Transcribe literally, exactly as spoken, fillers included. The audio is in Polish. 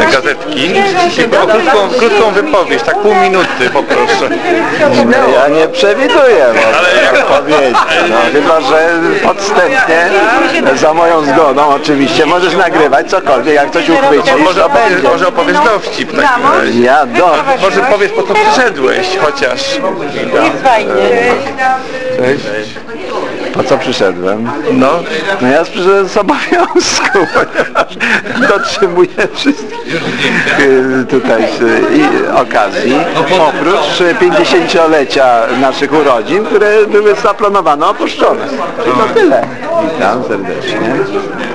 gazetki i o krótką, krótką wypowiedź, tak pół minuty poproszę. Ja nie przewiduję odpowiedzi, no, chyba że podstępnie, za moją zgodą oczywiście, możesz nagrywać cokolwiek, jak coś uchwycisz, Może to opowiesz, będzie. może opowiesz dowcip w takim razie. Ja do... Może powiesz, po co przyszedłeś, chociaż. Cześć. Po co przyszedłem? No. No ja przyszedłem z obowiązku, ponieważ dotrzymuję wszystkich y, tutaj y, i okazji, oprócz pięćdziesięciolecia naszych urodzin, które były zaplanowane, opuszczone. I to tyle. Witam serdecznie.